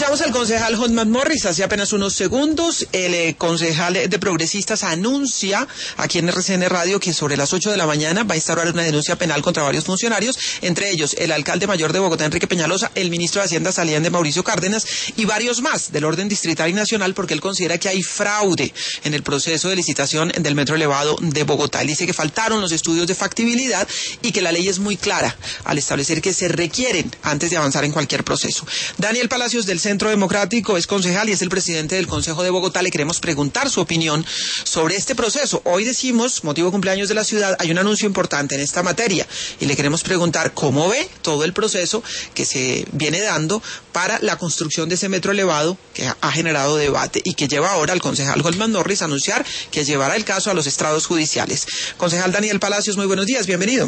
Escuchamos al concejal Hotman Morris hace apenas unos segundos. El concejal de Progresistas anuncia aquí en RCN Radio que sobre las 8 de la mañana va a instaurar una denuncia penal contra varios funcionarios, entre ellos el alcalde mayor de Bogotá, Enrique Peñalosa, el ministro de Hacienda Saliente, Mauricio Cárdenas, y varios más del orden distrital y nacional, porque él considera que hay fraude en el proceso de licitación del metro elevado de Bogotá. Él dice que faltaron los estudios de factibilidad y que la ley es muy clara al establecer que se requieren antes de avanzar en cualquier proceso. Daniel Palacios, del Centro Democrático, es concejal y es el presidente del Consejo de Bogotá. Le queremos preguntar su opinión sobre este proceso. Hoy decimos, motivo de cumpleaños de la ciudad, hay un anuncio importante en esta materia y le queremos preguntar cómo ve todo el proceso que se viene dando para la construcción de ese metro elevado que ha generado debate y que lleva ahora al concejal Hotman Morris a anunciar que llevará el caso a los estrados judiciales. Concejal Daniel Palacios, muy buenos días, bienvenido.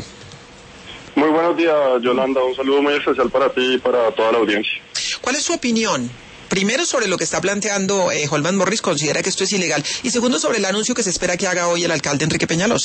Muy buenos días, Yolanda. Un saludo muy especial para ti y para toda la audiencia. ¿Cuál es su opinión? Primero, sobre lo que está planteando Hotman Morris, considera que esto es ilegal. Y segundo, sobre el anuncio que se espera que haga hoy el alcalde Enrique Peñalosa.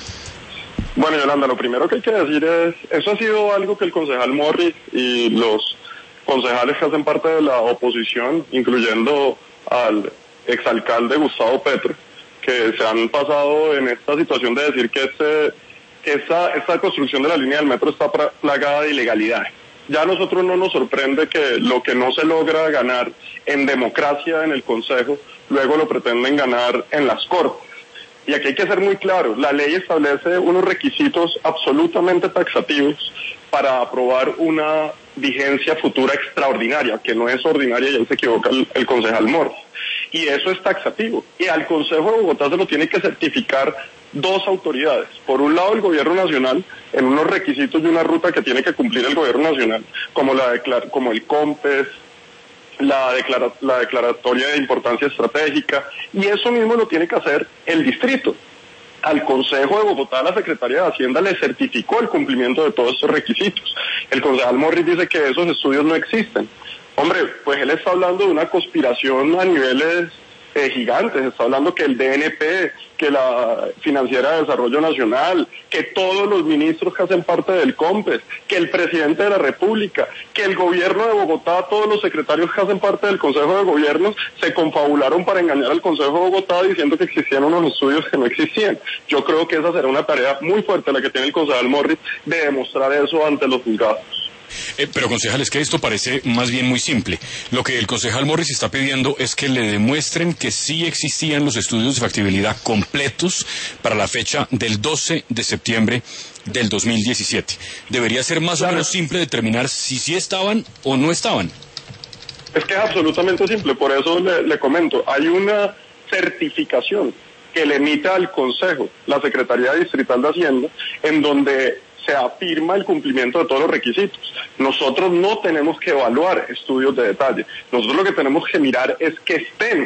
Bueno, Yolanda, lo primero que hay que decir es, eso ha sido algo que el concejal Morris y los concejales que hacen parte de la oposición, incluyendo al exalcalde Gustavo Petro, que se han pasado en esta situación de decir que esta construcción de la línea del metro está plagada de ilegalidad. Ya a nosotros no nos sorprende que lo que no se logra ganar en democracia en el Consejo, luego lo pretenden ganar en las Cortes. Y aquí hay que ser muy claro, la ley establece unos requisitos absolutamente taxativos para aprobar una vigencia futura extraordinaria, que no es ordinaria, y ahí se equivoca el concejal Morris. Y eso es taxativo. Y al Consejo de Bogotá se lo tiene que certificar dos autoridades. Por un lado, el Gobierno Nacional, en unos requisitos de una ruta que tiene que cumplir el Gobierno Nacional, como el COMPES, la declaratoria de importancia estratégica, y eso mismo lo tiene que hacer el distrito. Al Consejo de Bogotá, la Secretaría de Hacienda le certificó el cumplimiento de todos esos requisitos. El concejal Morris dice que esos estudios no existen. Hombre, pues él está hablando de una conspiración a niveles gigantes, está hablando que el DNP, que la Financiera de Desarrollo Nacional, que todos los ministros que hacen parte del COMPES, que el presidente de la República, que el gobierno de Bogotá, todos los secretarios que hacen parte del Consejo de Gobierno se confabularon para engañar al Consejo de Bogotá diciendo que existían unos estudios que no existían. Yo creo que esa será una tarea muy fuerte la que tiene el concejal Morris de demostrar eso ante los juzgados. Pero concejal, es que esto parece más bien muy simple. Lo que el concejal Morris está pidiendo es que le demuestren que sí existían los estudios de factibilidad completos para la fecha del 12 de septiembre del 2017. Debería ser más o menos simple determinar si sí estaban o no estaban. Es que es absolutamente simple, por eso le comento. Hay una certificación que le emite al Consejo la Secretaría Distrital de Hacienda, en donde se afirma el cumplimiento de todos los requisitos. Nosotros no tenemos que evaluar estudios de detalle. Nosotros lo que tenemos que mirar es que estén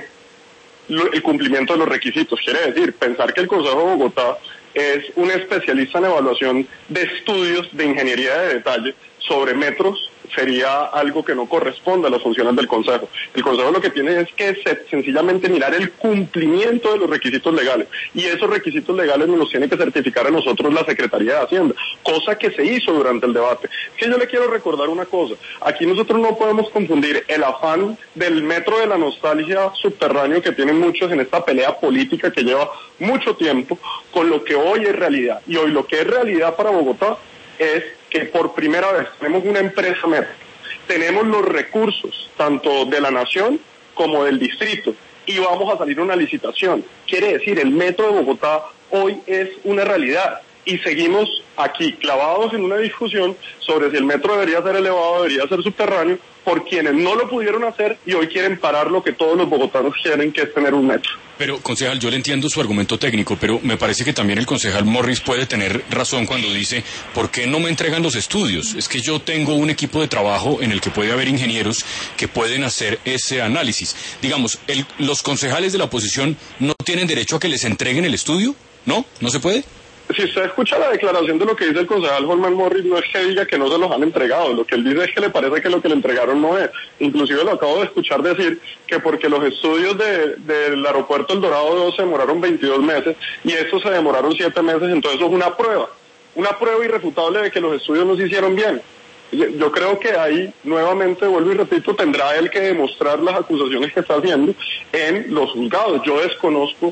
el cumplimiento de los requisitos. Quiere decir, pensar que el Consejo de Bogotá es un especialista en evaluación de estudios de ingeniería de detalle sobre metros sería algo que no corresponde a las funciones del Consejo. El Consejo lo que tiene es que sencillamente mirar el cumplimiento de los requisitos legales, y esos requisitos legales nos los tiene que certificar a nosotros la Secretaría de Hacienda, cosa que se hizo durante el debate. Es que yo le quiero recordar una cosa, aquí nosotros no podemos confundir el afán del metro de la nostalgia subterráneo que tienen muchos en esta pelea política que lleva mucho tiempo con lo que hoy es realidad, y hoy lo que es realidad para Bogotá es que por primera vez tenemos una empresa metro, tenemos los recursos tanto de la nación como del distrito y vamos a salir a una licitación. Quiere decir, el metro de Bogotá hoy es una realidad y seguimos aquí clavados en una discusión sobre si el metro debería ser elevado, debería ser subterráneo, por quienes no lo pudieron hacer y hoy quieren parar lo que todos los bogotanos quieren, que es tener un metro. Pero, concejal, yo le entiendo su argumento técnico, pero me parece que también el concejal Morris puede tener razón cuando dice, ¿por qué no me entregan los estudios? Es que yo tengo un equipo de trabajo en el que puede haber ingenieros que pueden hacer ese análisis. Digamos, los concejales de la oposición no tienen derecho a que les entreguen el estudio, ¿no? ¿No se puede? Si usted escucha la declaración de lo que dice el concejal Hotman Morris, no es que diga que no se los han entregado, lo que él dice es que le parece que lo que le entregaron no es. Inclusive lo acabo de escuchar decir que porque los estudios del aeropuerto El Dorado 2 se demoraron 22 meses y estos se demoraron 7 meses, entonces eso es una prueba irrefutable de que los estudios no se hicieron bien. Yo creo que ahí, nuevamente, vuelvo y repito, tendrá él que demostrar las acusaciones que está haciendo en los juzgados. Yo desconozco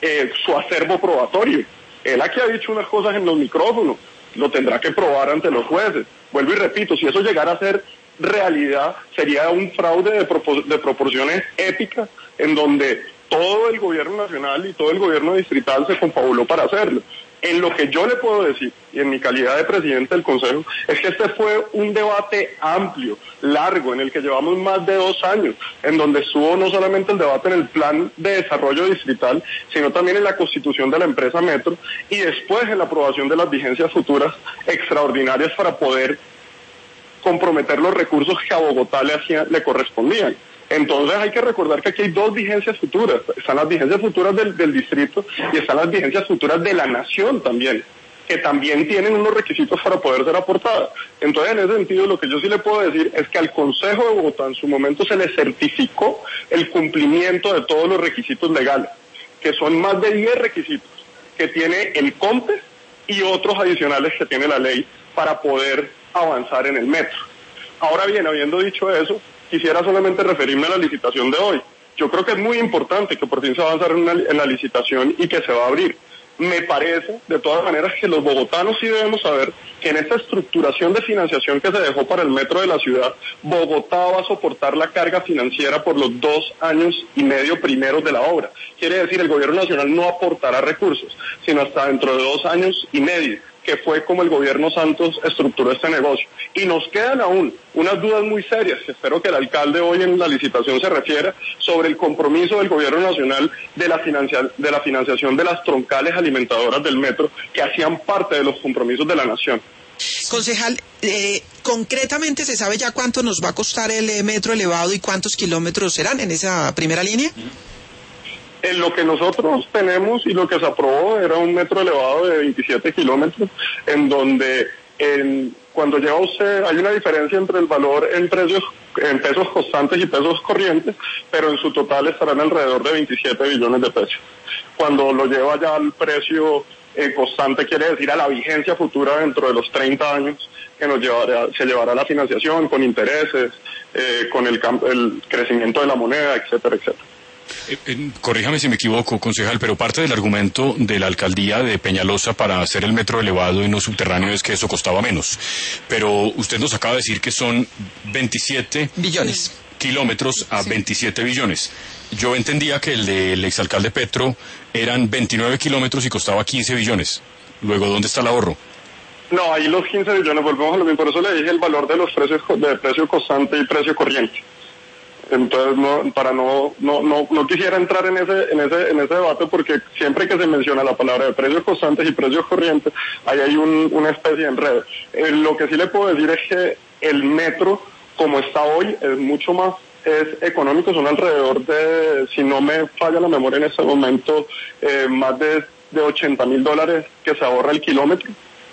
su acervo probatorio. Él aquí ha dicho unas cosas en los micrófonos, lo tendrá que probar ante los jueces. Vuelvo y repito, si eso llegara a ser realidad, sería un fraude de proporciones épicas, en donde todo el gobierno nacional y todo el gobierno distrital se confabuló para hacerlo. En lo que yo le puedo decir, y en mi calidad de presidente del Consejo, es que este fue un debate amplio, largo, en el que llevamos más de 2 años, en donde estuvo no solamente el debate en el plan de desarrollo distrital, sino también en la constitución de la empresa Metro, y después en la aprobación de las vigencias futuras extraordinarias para poder comprometer los recursos que a Bogotá le correspondían. Entonces hay que recordar que aquí hay 2 vigencias futuras. Están las vigencias futuras del distrito y están las vigencias futuras de la nación también, que también tienen unos requisitos para poder ser aportadas. Entonces, en ese sentido, lo que yo sí le puedo decir es que al Consejo de Bogotá en su momento se le certificó el cumplimiento de todos los requisitos legales, que son más de 10 requisitos que tiene el COMPES y otros adicionales que tiene la ley para poder avanzar en el metro. Ahora bien, habiendo dicho eso, quisiera solamente referirme a la licitación de hoy. Yo creo que es muy importante que por fin se va a avanzar en la licitación y que se va a abrir. Me parece, de todas maneras, que los bogotanos sí debemos saber que en esta estructuración de financiación que se dejó para el metro de la ciudad, Bogotá va a soportar la carga financiera por los 2 años y medio primeros de la obra. Quiere decir, el gobierno nacional no aportará recursos, sino hasta dentro de 2 años y medio, que fue como el gobierno Santos estructuró este negocio. Y nos quedan aún unas dudas muy serias, que espero que el alcalde hoy en la licitación se refiera, sobre el compromiso del gobierno nacional de la financiación de las troncales alimentadoras del metro, que hacían parte de los compromisos de la nación. Concejal, concretamente se sabe ya cuánto nos va a costar el metro elevado y cuántos kilómetros serán en esa primera línea. En lo que nosotros tenemos y lo que se aprobó era un metro elevado de 27 kilómetros, en donde cuando lleva usted, hay una diferencia entre el valor en pesos constantes y pesos corrientes, pero en su total estarán alrededor de 27 billones de pesos. Cuando lo lleva ya al precio constante, quiere decir a la vigencia futura dentro de los 30 años, que se llevará la financiación con intereses, con el crecimiento de la moneda, etcétera, etcétera. Corríjame si me equivoco, concejal, pero parte del argumento de la alcaldía de Peñalosa para hacer el metro elevado y no subterráneo es que eso costaba menos. Pero usted nos acaba de decir que son 27 billones kilómetros a 27 billones. Yo entendía que el del exalcalde Petro eran 29 kilómetros y costaba 15 billones. Luego, ¿dónde está el ahorro? No, ahí los 15 billones, volvemos a lo mismo. Por eso le dije el valor de los precios de precio constante y precio corriente. Entonces no quisiera entrar en ese debate, porque siempre que se menciona la palabra de precios constantes y precios corrientes, ahí hay una especie de enredo. Lo que sí le puedo decir es que el metro, como está hoy, es mucho más económico. Son alrededor de, si no me falla la memoria en este momento, más de $80,000 que se ahorra el kilómetro.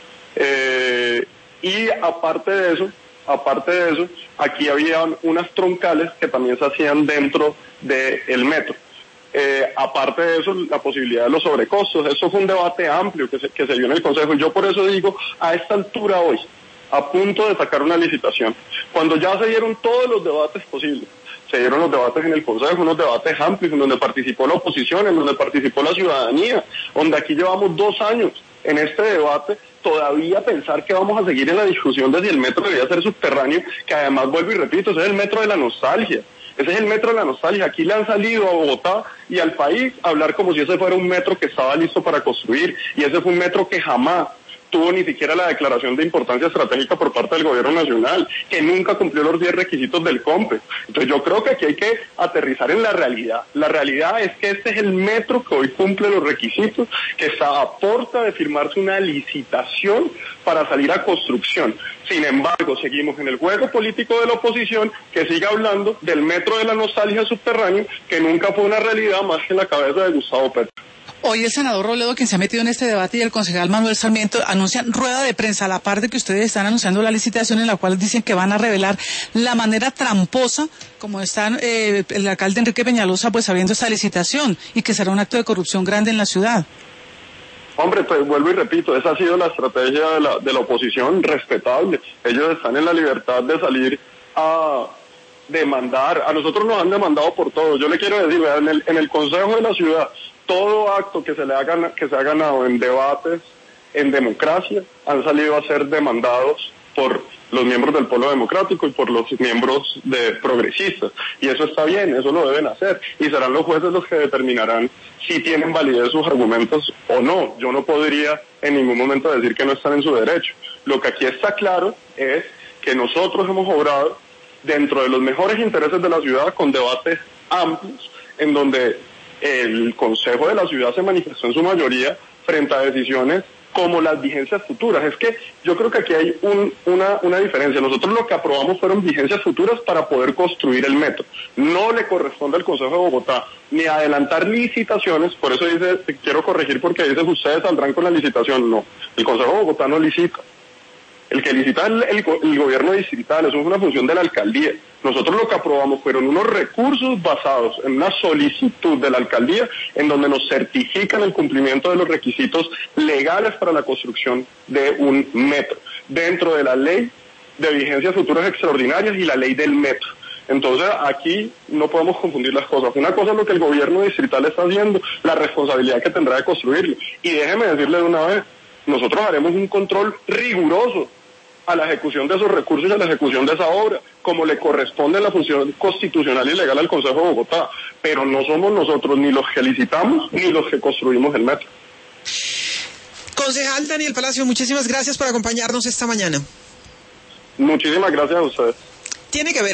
Y aparte de eso, aquí había unas troncales que también se hacían dentro del metro. Aparte de eso, la posibilidad de los sobrecostos. Eso fue un debate amplio que se dio en el Consejo. Y yo por eso digo, a esta altura hoy, a punto de sacar una licitación, cuando ya se dieron todos los debates posibles, se dieron los debates en el Consejo, unos debates amplios, en donde participó la oposición, en donde participó la ciudadanía, donde aquí llevamos 2 años en este debate, todavía pensar que vamos a seguir en la discusión de si el metro debería ser subterráneo, que además, vuelvo y repito, ese es el metro de la nostalgia. Ese es el metro de la nostalgia. Aquí le han salido a Bogotá y al país a hablar como si ese fuera un metro que estaba listo para construir, y ese fue un metro que jamás tuvo ni siquiera la declaración de importancia estratégica por parte del gobierno nacional, que nunca cumplió los 10 requisitos del COMPES. Entonces yo creo que aquí hay que aterrizar en la realidad. La realidad es que este es el metro que hoy cumple los requisitos, que está a puerta de firmarse una licitación para salir a construcción. Sin embargo, seguimos en el juego político de la oposición, que sigue hablando del metro de la nostalgia subterráneo, que nunca fue una realidad más que en la cabeza de Gustavo Petro. Hoy el senador Robledo, quien se ha metido en este debate, y el concejal Manuel Sarmiento anuncian rueda de prensa, a la par de que ustedes están anunciando la licitación, en la cual dicen que van a revelar la manera tramposa como está el alcalde Enrique Peñalosa pues abriendo esta licitación, y que será un acto de corrupción grande en la ciudad. Hombre, pues vuelvo y repito, esa ha sido la estrategia de la oposición, respetable. Ellos están en la libertad de salir a demandar. A nosotros nos han demandado por todo. Yo le quiero decir, en el Consejo de la Ciudad, todo acto que se ha ganado en debates, en democracia, han salido a ser demandados por los miembros del Polo Democrático y por los miembros de progresistas. Y eso está bien, eso lo deben hacer. Y serán los jueces los que determinarán si tienen validez sus argumentos o no. Yo no podría en ningún momento decir que no están en su derecho. Lo que aquí está claro es que nosotros hemos obrado dentro de los mejores intereses de la ciudad con debates amplios, en donde el Consejo de la Ciudad se manifestó en su mayoría frente a decisiones como las vigencias futuras. Es que yo creo que aquí hay una diferencia. Nosotros lo que aprobamos fueron vigencias futuras para poder construir el metro. No le corresponde al Consejo de Bogotá ni adelantar licitaciones, por eso dice, quiero corregir porque dice ustedes saldrán con la licitación. No, el Consejo de Bogotá no licita. El que licita es el gobierno distrital, eso es una función de la alcaldía. Nosotros lo que aprobamos fueron unos recursos basados en una solicitud de la alcaldía en donde nos certifican el cumplimiento de los requisitos legales para la construcción de un metro, dentro de la ley de vigencias futuras extraordinarias y la ley del metro. Entonces aquí no podemos confundir las cosas. Una cosa es lo que el gobierno distrital está haciendo, la responsabilidad que tendrá de construirlo. Y déjeme decirle de una vez, nosotros haremos un control riguroso a la ejecución de esos recursos y a la ejecución de esa obra, como le corresponde la función constitucional y legal al Consejo de Bogotá, pero no somos nosotros ni los que licitamos ni los que construimos el metro. Concejal Daniel Palacio, muchísimas gracias por acompañarnos esta mañana. Muchísimas gracias a ustedes. Tiene que ver